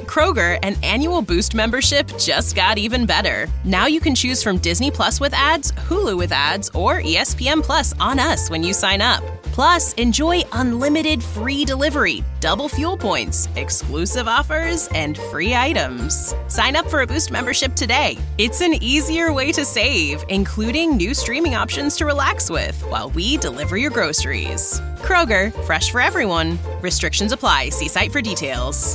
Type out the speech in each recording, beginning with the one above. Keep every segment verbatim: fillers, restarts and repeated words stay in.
Kroger, an annual Boost membership just got even better. Now you can choose from Disney Plus with ads, Hulu with ads, or E S P N Plus on us when you sign up. Plus, enjoy unlimited free delivery, double fuel points, exclusive offers, and free items. Sign up for a Boost membership today. It's an easier way to save, including new streaming options to relax with while we deliver your groceries. Kroger, fresh for everyone. Restrictions apply. See site for details.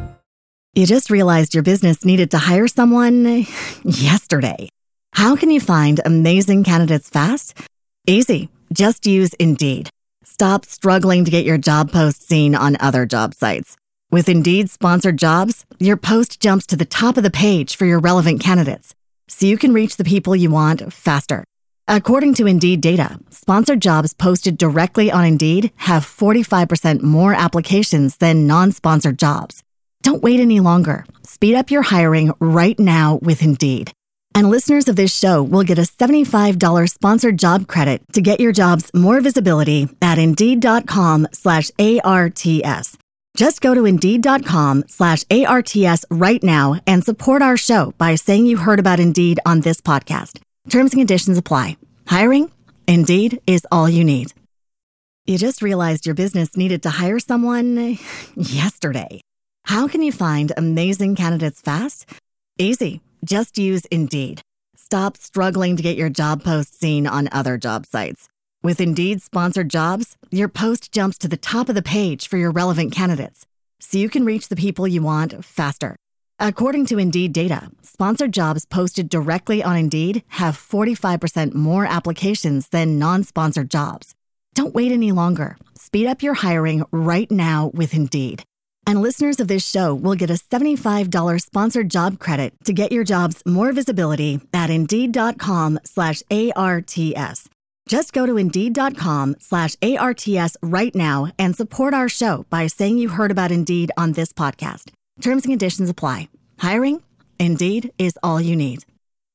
You just realized your business needed to hire someone yesterday. How can you find amazing candidates fast? Easy. Just use Indeed. Stop struggling to get your job post seen on other job sites. With Indeed sponsored jobs, your post jumps to the top of the page for your relevant candidates, so you can reach the people you want faster. According to Indeed data, sponsored jobs posted directly on Indeed have forty-five percent more applications than non-sponsored jobs. Don't wait any longer. Speed up your hiring right now with Indeed. And listeners of this show will get a seventy-five dollars sponsored job credit to get your jobs more visibility at Indeed.com slash ARTS. Just go to Indeed.com slash ARTS right now and support our show by saying you heard about Indeed on this podcast. Terms and conditions apply. Hiring? Indeed is all you need. You just realized your business needed to hire someone yesterday. How can you find amazing candidates fast? Easy. Just use Indeed. Stop struggling to get your job post seen on other job sites. With Indeed sponsored jobs, your post jumps to the top of the page for your relevant candidates, so you can reach the people you want faster. According to Indeed data, sponsored jobs posted directly on Indeed have forty-five percent more applications than non-sponsored jobs. Don't wait any longer. Speed up your hiring right now with Indeed. And listeners of this show will get a seventy-five dollars sponsored job credit to get your jobs more visibility at Indeed.com slash ARTS. Just go to Indeed.com slash ARTS right now and support our show by saying you heard about Indeed on this podcast. Terms and conditions apply. Hiring? Indeed is all you need.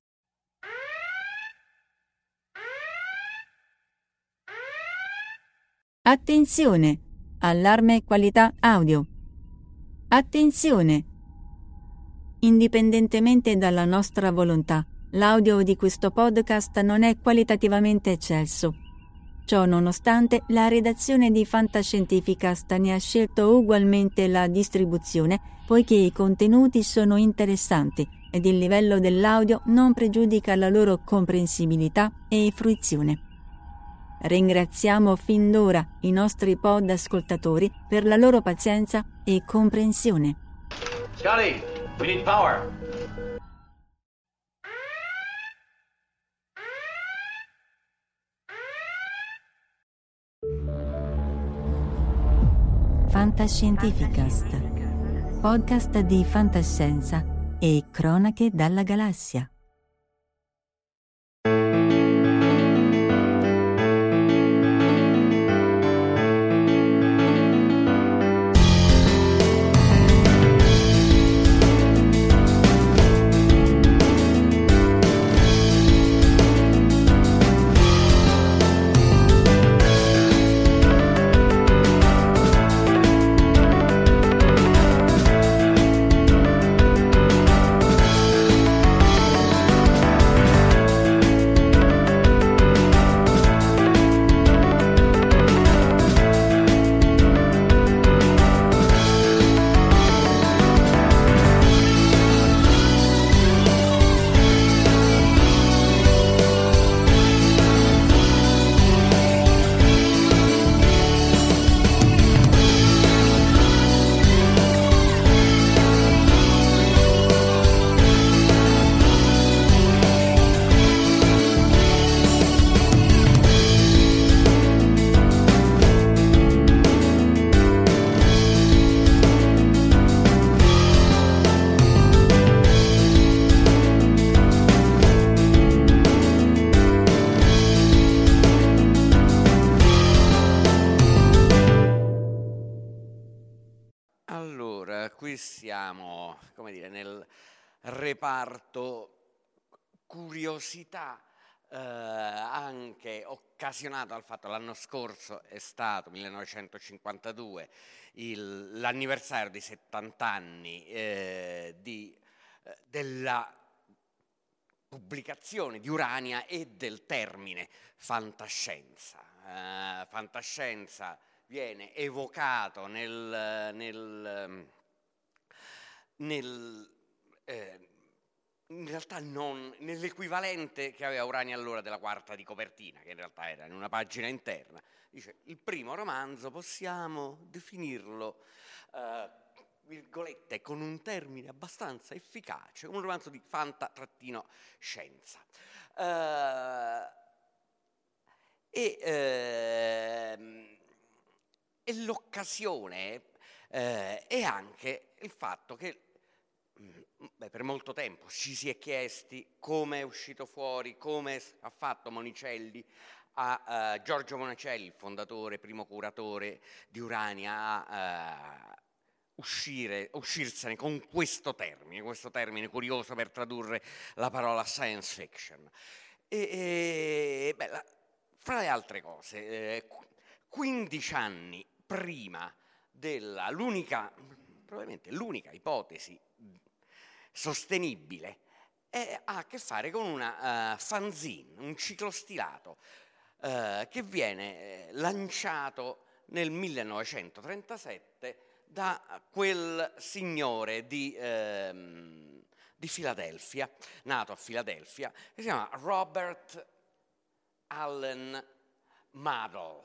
Attenzione! Allarme qualità audio. Attenzione! Indipendentemente dalla nostra volontà, l'audio di questo podcast non è qualitativamente eccelso. Ciò nonostante, la redazione di Fantascientificast ne ha scelto ugualmente la distribuzione, poiché i contenuti sono interessanti ed il livello dell'audio non pregiudica la loro comprensibilità e fruizione. Ringraziamo fin d'ora i nostri pod ascoltatori per la loro pazienza e comprensione. Scotty, we need power. Fantascientificast, podcast di fantascienza e cronache dalla galassia. qui siamo, come dire, nel reparto curiosità eh, anche occasionato dal fatto che l'anno scorso è stato, millenovecentocinquantadue, il, l'anniversario di settanta anni eh, di, eh, della pubblicazione di Urania e del termine fantascienza. Uh, fantascienza viene evocato nel, nel, nel eh, in realtà non nell'equivalente che aveva Urania allora della quarta di copertina, che in realtà era in una pagina interna. Dice: il primo romanzo possiamo definirlo uh, virgolette con un termine abbastanza efficace, un romanzo di fanta-scienza. Uh, E, ehm, e l'occasione eh, è anche il fatto che beh, per molto tempo ci si è chiesti come è uscito fuori, come ha fatto Monicelli a uh, Giorgio Monicelli, il fondatore, primo curatore di Urania, a uh, uscire, uscirsene con questo termine, questo termine curioso per tradurre la parola science fiction. E, e beh, la, fra le altre cose, eh, quindici anni prima della l'unica, probabilmente l'unica ipotesi sostenibile è, ha a che fare con una uh, fanzine, un ciclostilato uh, che viene eh, lanciato nel millenovecentotrentasette da quel signore di, ehm, di Filadelfia, nato a Filadelfia, che si chiama Robert Allen Madel,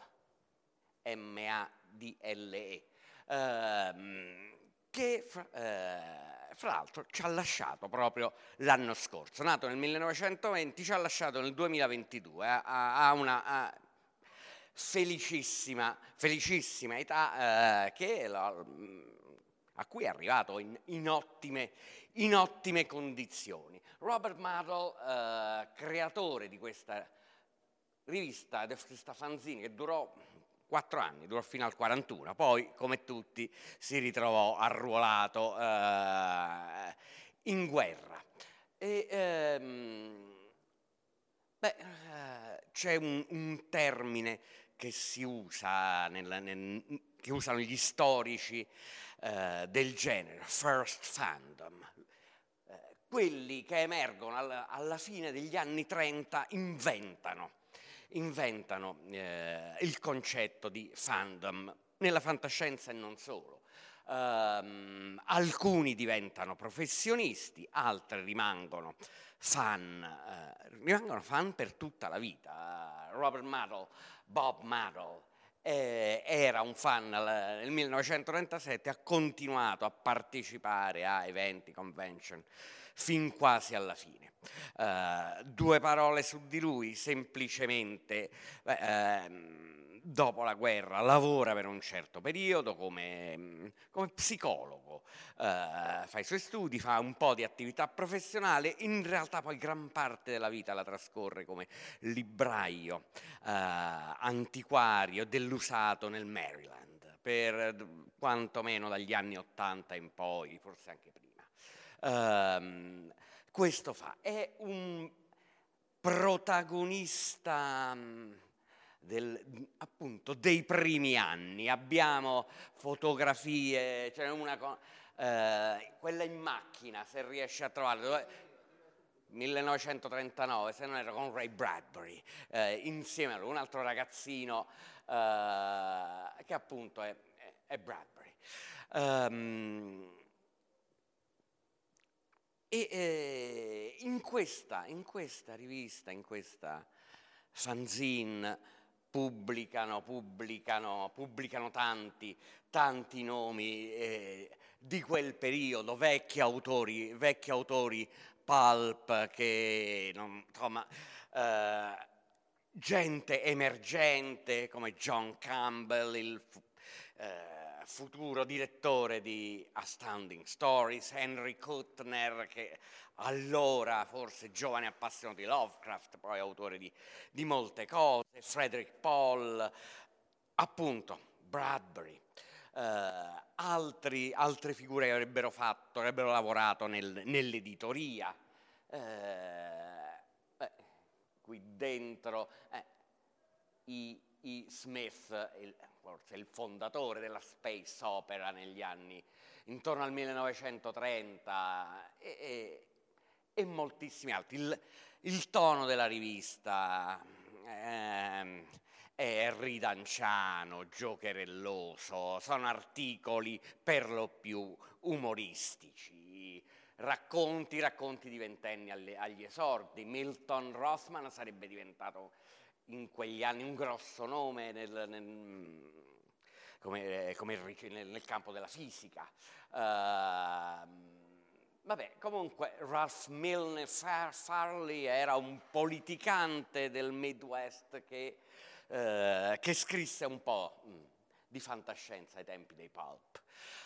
M A D L E, ehm, che fra, eh, fra l'altro ci ha lasciato proprio l'anno scorso, nato nel millenovecentoventi, ci ha lasciato nel duemilaventidue, ha, ha una ha felicissima, felicissima età eh, che la, a cui è arrivato in, in, ottime, in ottime condizioni. Robert Madel, eh, creatore di questa rivista, di questa fanzine che durò quattro anni, durò fino al quarantuno, poi come tutti si ritrovò arruolato eh, in guerra. E, ehm, beh, eh, c'è un, un termine che si usa, nel, nel, che usano gli storici eh, del genere, first fandom. Eh, quelli che emergono alla, alla fine degli anni trenta inventano inventano eh, il concetto di fandom nella fantascienza e non solo. Um, alcuni diventano professionisti, altri rimangono fan, eh, rimangono fan per tutta la vita. Uh, Robert Madel, Bob Madel, eh, era un fan nel millenovecentotrentasette, ha continuato a partecipare a eventi, convention, fin quasi alla fine. Uh, due parole su di lui, semplicemente beh, uh, dopo la guerra lavora per un certo periodo come, come psicologo, uh, fa i suoi studi, fa un po' di attività professionale, in realtà poi gran parte della vita la trascorre come libraio uh, antiquario dell'usato nel Maryland, per quantomeno dagli anni ottanta in poi, forse anche prima. Uh, questo fa, è un protagonista del, appunto dei primi anni. Abbiamo fotografie, c'è una eh, quella in macchina, se riesce a trovarla, millenovecentotrentanove, se non era con Ray Bradbury, eh, insieme a lui, un altro ragazzino eh, che appunto è, è Bradbury. Um, E eh, in, questa, in questa rivista, in questa fanzine, pubblicano, pubblicano, pubblicano tanti, tanti nomi eh, di quel periodo, vecchi autori, vecchi autori pulp, che, non, insomma, eh, gente emergente come John Campbell, il eh, futuro direttore di Astounding Stories, Henry Kuttner, che allora forse giovane appassionato di Lovecraft, poi autore di, di molte cose, Frederick Paul, appunto Bradbury, eh, altri, altre figure che avrebbero fatto, avrebbero lavorato nel, nell'editoria. Eh, beh, qui dentro eh, i, i Smith, il, forse il fondatore della space opera negli anni intorno al millenovecentotrenta e, e, e moltissimi altri. Il, il tono della rivista ehm, è ridanciano, giocherelloso, sono articoli per lo più umoristici, racconti, racconti di ventenni alle, agli esordi. Milton Rothman sarebbe diventato in quegli anni un grosso nome nel, nel, come, come nel, nel campo della fisica. Uh, Vabbè, comunque Ralph Milne Far- Farley era un politicante del Midwest che, eh, che scrisse un po' mh, di fantascienza ai tempi dei pulp.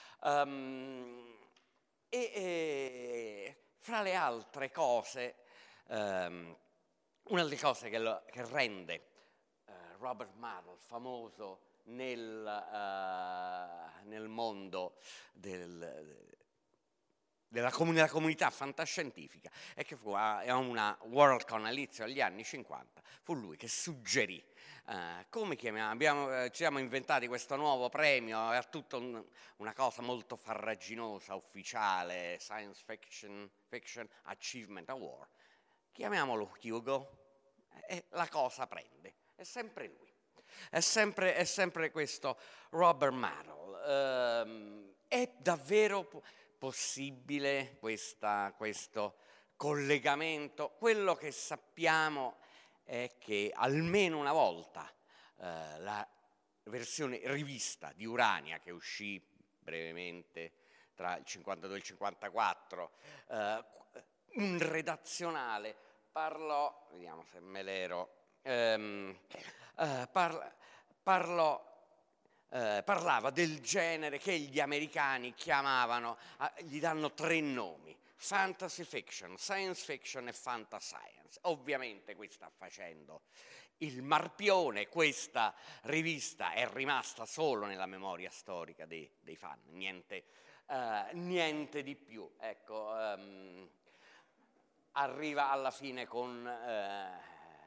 Um, e, e fra le altre cose, um, una delle cose che, lo, che rende uh, Robert Murrell famoso nel, uh, nel mondo del della, comun- della comunità fantascientifica è che fu a, a una Worldcon all'inizio degli anni cinquanta, fu lui che suggerì eh, come chiamiamo, abbiamo, eh, ci siamo inventati questo nuovo premio, è tutta un, una cosa molto farraginosa, ufficiale, Science Fiction, Fiction Achievement Award, chiamiamolo Hugo, e la cosa prende, è sempre lui, è sempre, è sempre questo Robert Murrell, ehm, è davvero possibile questa, questo collegamento? Quello che sappiamo è che almeno una volta eh, la versione rivista di Urania, che uscì brevemente tra il cinquantadue e il cinquantaquattro, eh, un redazionale parlò, vediamo se me l'ero, ehm, eh, parla, parlò Eh, parlava del genere che gli americani chiamavano, eh, gli danno tre nomi: fantasy fiction, science fiction e fantascience. Ovviamente qui sta facendo il marpione, questa rivista è rimasta solo nella memoria storica dei, dei fan, niente, eh, niente di più. Ecco, um, arriva alla fine con Eh,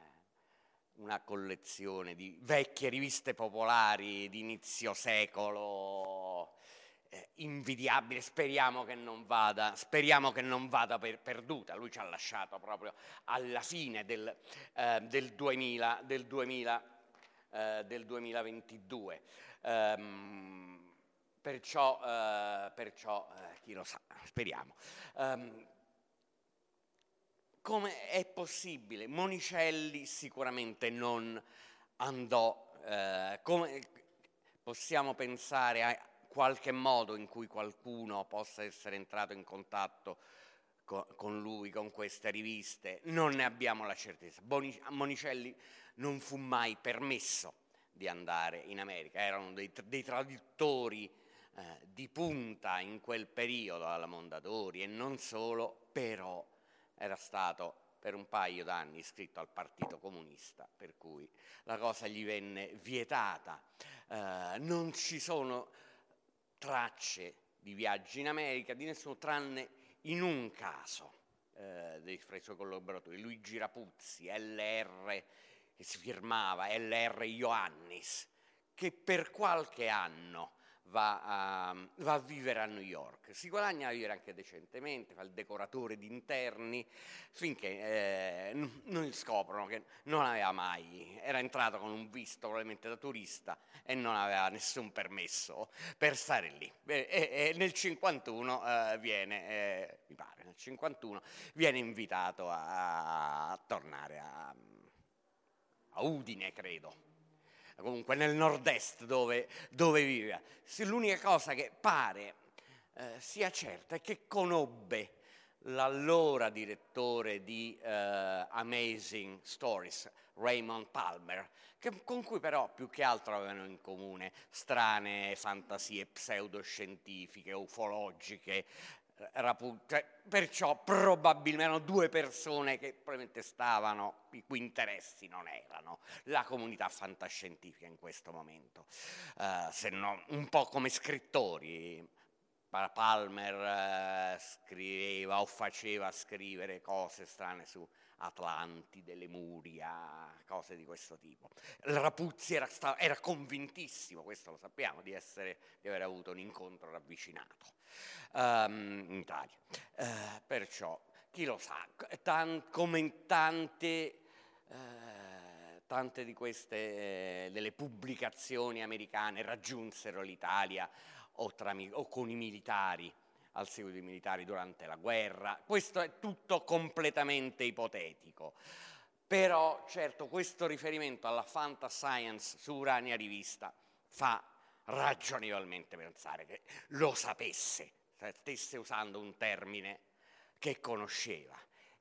una collezione di vecchie riviste popolari di inizio secolo, eh, invidiabile, speriamo che non vada, speriamo che non vada per, perduta. Lui ci ha lasciato proprio alla fine del, eh, del duemila, del duemila, eh, del duemilaventidue. Um, perciò, eh, perciò eh, chi lo sa, speriamo. Um, Come è possibile? Monicelli sicuramente non andò, eh, come possiamo pensare a qualche modo in cui qualcuno possa essere entrato in contatto co- con lui, con queste riviste? Non ne abbiamo la certezza. Boni- a Monicelli non fu mai permesso di andare in America, erano dei, dei traduttori eh, di punta in quel periodo alla Mondadori e non solo, però era stato per un paio d'anni iscritto al Partito Comunista, per cui la cosa gli venne vietata. Eh, non ci sono tracce di viaggi in America di nessuno, tranne in un caso eh, dei fra i suoi collaboratori, Luigi Rapuzzi, L R, che si firmava L R Ioannis, che per qualche anno Va a, va a vivere a New York, si guadagna a vivere anche decentemente, fa il decoratore di interni, finché eh, non scoprono che non aveva mai, era entrato con un visto probabilmente da turista e non aveva nessun permesso per stare lì. E, e, e nel cinquantuno eh, viene, eh, mi pare, nel cinquantuno viene invitato a, a tornare a, a Udine, credo. Comunque nel nord-est dove, dove viveva. L'unica cosa che pare eh, sia certa è che conobbe l'allora direttore di eh, Amazing Stories, Raymond Palmer, che, con cui però più che altro avevano in comune strane fantasie pseudoscientifiche, ufologiche, Cioè, perciò probabilmente erano due persone che probabilmente stavano, i cui interessi non erano la comunità fantascientifica in questo momento, uh, se no un po' come scrittori. Palmer uh, scriveva scriveva o faceva scrivere cose strane su Atlantide, Lemuria, cose di questo tipo. Rapuzzi era, sta, era convintissimo, questo lo sappiamo, di, essere, di aver avuto un incontro ravvicinato um, in Italia. Uh, perciò, chi lo sa, tan, come in tante... Uh, tante di queste eh, delle pubblicazioni americane raggiunsero l'Italia o, tra, o con i militari, al seguito dei militari durante la guerra. Questo è tutto completamente ipotetico, però certo questo riferimento alla fantascience su Urania Rivista fa ragionevolmente pensare che lo sapesse, stesse usando un termine che conosceva.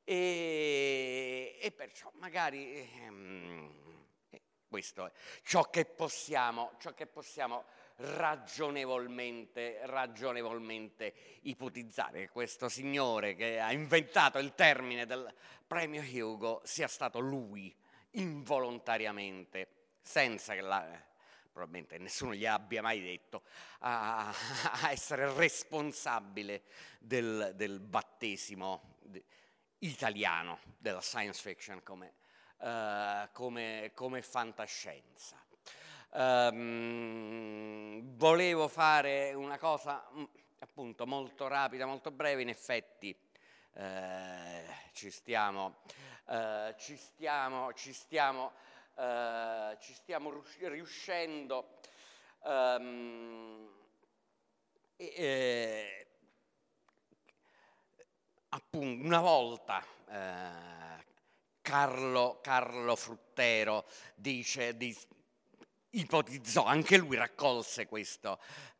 E, e perciò magari ehm, questo è ciò che possiamo, ciò che possiamo ragionevolmente, ragionevolmente ipotizzare, che questo signore che ha inventato il termine del premio Hugo sia stato lui involontariamente, senza che la, probabilmente nessuno gli abbia mai detto, a, a essere responsabile del, del battesimo italiano della science fiction come, uh, come, come fantascienza. Um, volevo fare una cosa appunto molto rapida, molto breve, in effetti uh, ci stiamo, uh, ci stiamo, ci stiamo, uh, ci stiamo riuscendo um, e, eh, appunto, una volta eh, Carlo, Carlo Fruttero dice, di, ipotizzò, anche lui raccolse questo,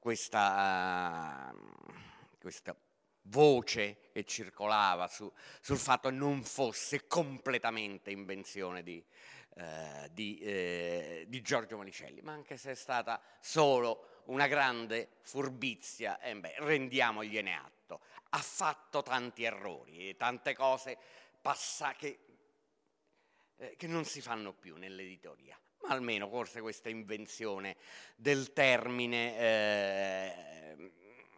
questa, uh, questa voce che circolava su, sul fatto che non fosse completamente invenzione di, uh, di, eh, di Giorgio Monicelli, ma anche se è stata solo una grande furbizia, eh beh, rendiamogliene atto. Ha fatto tanti errori, tante cose passa- che, eh, che non si fanno più nell'editoria, ma almeno forse questa invenzione del termine eh,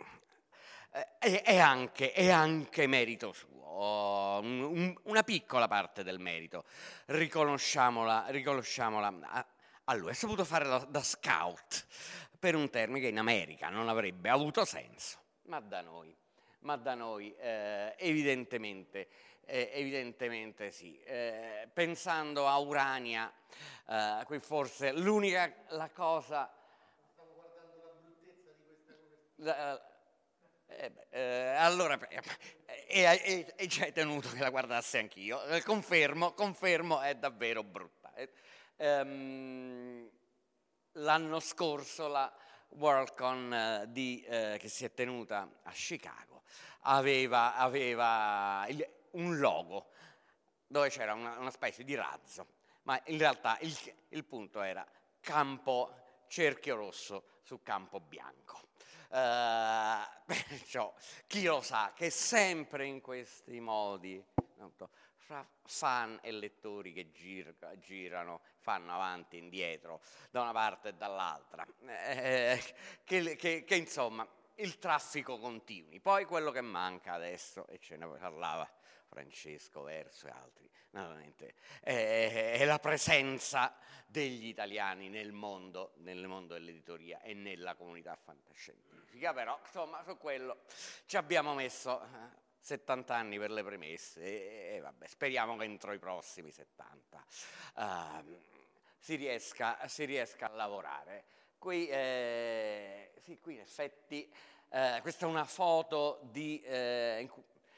è, è, anche, è anche merito suo, un, un, una piccola parte del merito, riconosciamola, riconosciamola a, a lui. Ha saputo fare da, da scout per un termine che in America non avrebbe avuto senso, ma da noi. Ma da noi eh, evidentemente, eh, evidentemente sì. Eh, pensando a Urania, eh, qui forse l'unica la cosa... Stavo guardando la bruttezza di questa conversazione. Eh, eh, allora, e, e ci hai tenuto che la guardassi anch'io. Eh, confermo, confermo, è davvero brutta. Eh, ehm, l'anno scorso la Worldcon eh, di, eh, che si è tenuta a Chicago aveva, aveva il, un logo dove c'era una, una specie di razzo, ma in realtà il, il punto era campo cerchio rosso su campo bianco. Uh, perciò chi lo sa che sempre in questi modi fra fan e lettori che gir, girano, fanno avanti e indietro da una parte e dall'altra, eh, che, che, che insomma il traffico continui. Poi quello che manca adesso, e ce ne parlava Francesco Verso e altri, naturalmente, è, è la presenza degli italiani nel mondo, nel mondo dell'editoria e nella comunità fantascientifica. Però insomma su quello ci abbiamo messo settanta anni per le premesse e, e vabbè, speriamo che entro i prossimi settanta uh, si, riesca, si riesca a lavorare. Qui, eh, sì, qui in effetti eh, questa è una foto di, eh, in cui,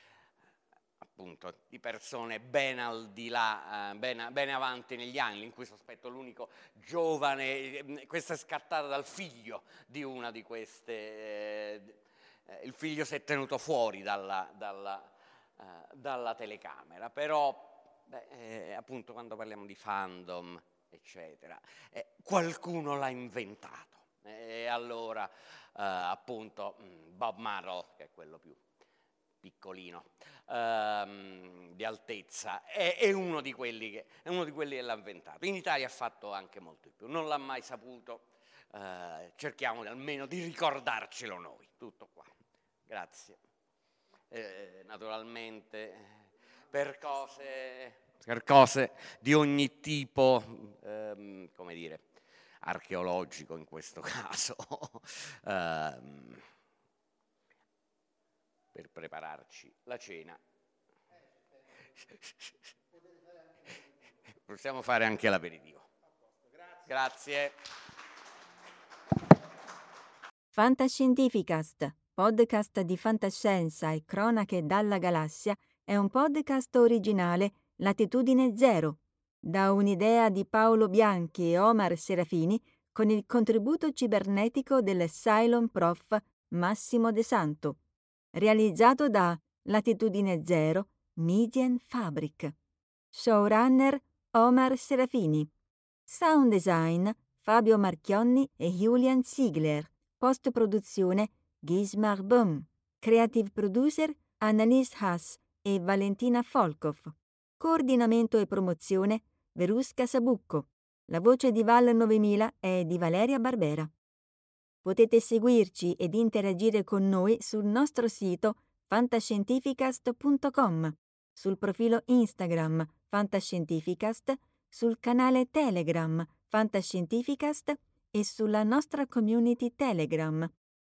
appunto, di persone ben al di là, eh, ben, ben avanti negli anni, in cui sospetto l'unico giovane, questa è scattata dal figlio di una di queste, eh, il figlio si è tenuto fuori dalla, dalla, eh, dalla telecamera, però beh, eh, appunto quando parliamo di fandom, eccetera, eh, qualcuno l'ha inventato e allora eh, appunto Bob Marley, che è quello più piccolino ehm, di altezza, è, è, uno di quelli che, è uno di quelli che l'ha inventato. In Italia ha fatto anche molto di più, non l'ha mai saputo, eh, cerchiamo almeno di ricordarcelo noi. Tutto qua, grazie. Eh, naturalmente per cose, per cose di ogni tipo, ehm, come dire, archeologico in questo caso, ehm, per prepararci la cena. Possiamo fare anche l'aperitivo. Grazie. Fantascientificast, podcast di fantascienza e cronache dalla galassia, è un podcast originale Latitudine Zero, da un'idea di Paolo Bianchi e Omar Serafini, con il contributo cibernetico del Cylon Prof Massimo De Santo, realizzato da Latitudine Zero Median Fabric. Showrunner Omar Serafini. Sound design Fabio Marchionni e Julian Ziegler. Post-produzione Gismar Böhm. Creative producer Annalise Haas e Valentina Folkov. Coordinamento e promozione Verusca Sabucco. La voce di Val novemila è di Valeria Barbera. Potete seguirci ed interagire con noi sul nostro sito fantascientificast punto com, sul profilo Instagram Fantascientificast, sul canale Telegram Fantascientificast e sulla nostra community Telegram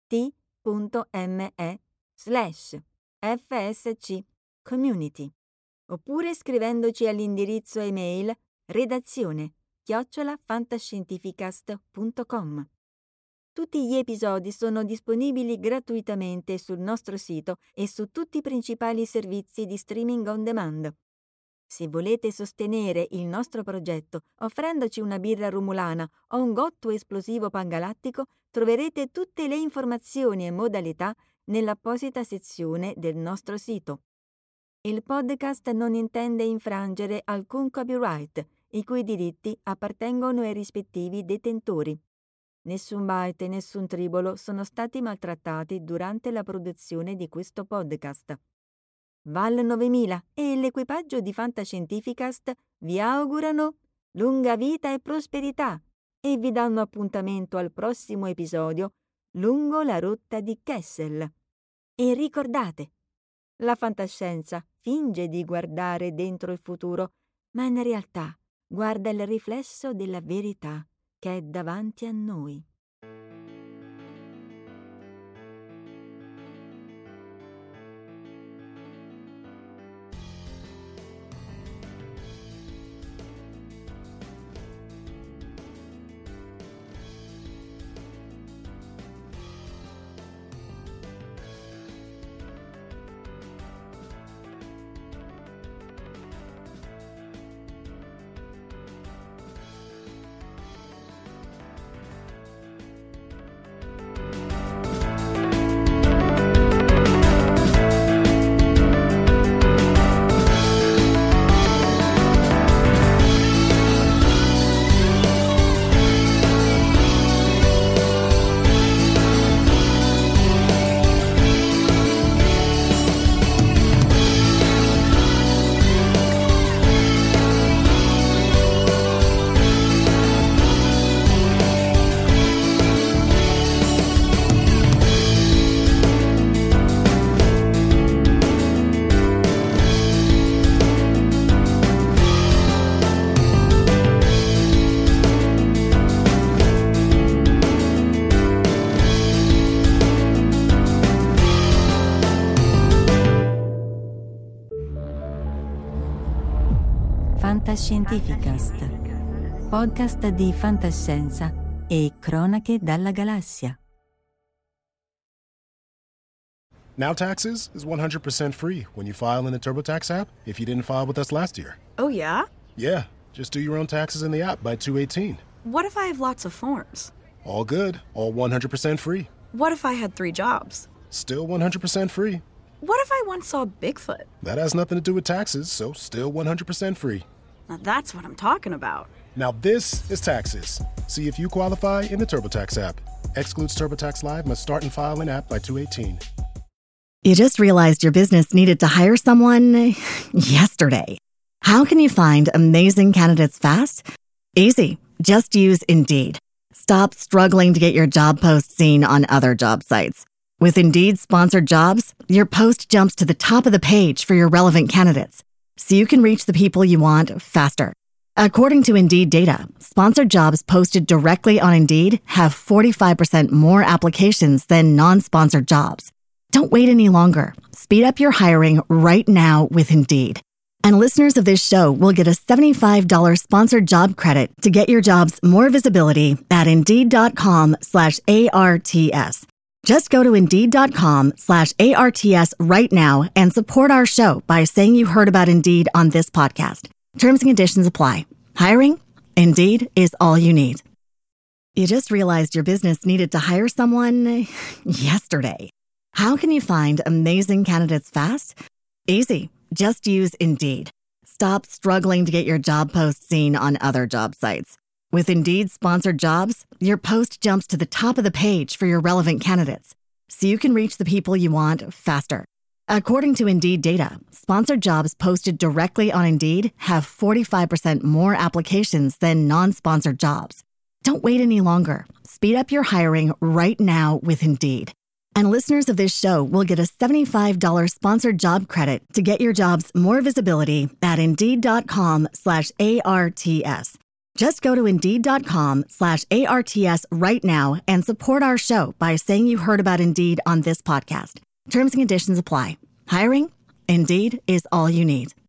t.me slash fsc community, oppure scrivendoci all'indirizzo email redazione chiocciola fantascientificast punto com. Tutti gli episodi sono disponibili gratuitamente sul nostro sito e su tutti i principali servizi di streaming on demand. Se volete sostenere il nostro progetto offrendoci una birra rumulana o un gotto esplosivo pangalattico, troverete tutte le informazioni e modalità nell'apposita sezione del nostro sito. Il podcast non intende infrangere alcun copyright, i cui diritti appartengono ai rispettivi detentori. Nessun byte e nessun tribolo sono stati maltrattati durante la produzione di questo podcast. Val novemila e l'equipaggio di Fantascientificast vi augurano lunga vita e prosperità e vi danno appuntamento al prossimo episodio lungo la rotta di Kessel. E ricordate, la fantascienza finge di guardare dentro il futuro, ma in realtà guarda il riflesso della verità che è davanti a noi. Fantascientificast, podcast di fantascienza e cronache dalla galassia. Now Taxes is one hundred percent free when you file in the TurboTax app if you didn't file with us last year. Oh, yeah? Yeah, just do your own taxes in the app by two eighteen. What if I have lots of forms? All good, all one hundred percent free. What if I had three jobs? Still one hundred percent free. What if I once saw Bigfoot? That has nothing to do with taxes, so still one hundred percent free. Now that's what I'm talking about. Now this is taxes. See if you qualify in the TurboTax app. Excludes TurboTax Live, must start and file in app by two eighteen. You just realized your business needed to hire someone yesterday. How can you find amazing candidates fast? Easy. Just use Indeed. Stop struggling to get your job post seen on other job sites. With Indeed sponsored jobs, your post jumps to the top of the page for your relevant candidates, so you can reach the people you want faster. According to Indeed data, sponsored jobs posted directly on Indeed have forty-five percent more applications than non-sponsored jobs. Don't wait any longer. Speed up your hiring right now with Indeed. And listeners of this show will get a seventy-five dollars sponsored job credit to get your jobs more visibility at Indeed.com slash ARTS. Just go to Indeed.com slash ARTS right now and support our show by saying you heard about Indeed on this podcast. Terms and conditions apply. Hiring? Indeed is all you need. You just realized your business needed to hire someone yesterday. How can you find amazing candidates fast? Easy. Just use Indeed. Stop struggling to get your job post seen on other job sites. With Indeed sponsored jobs, your post jumps to the top of the page for your relevant candidates, so you can reach the people you want faster. According to Indeed data, sponsored jobs posted directly on Indeed have forty-five percent more applications than non-sponsored jobs. Don't wait any longer. Speed up your hiring right now with Indeed. And listeners of this show will get a seventy-five dollars sponsored job credit to get your jobs more visibility at Indeed.com slash ARTS. Just go to Indeed.com slash ARTS right now and support our show by saying you heard about Indeed on this podcast. Terms and conditions apply. Hiring? Indeed is all you need.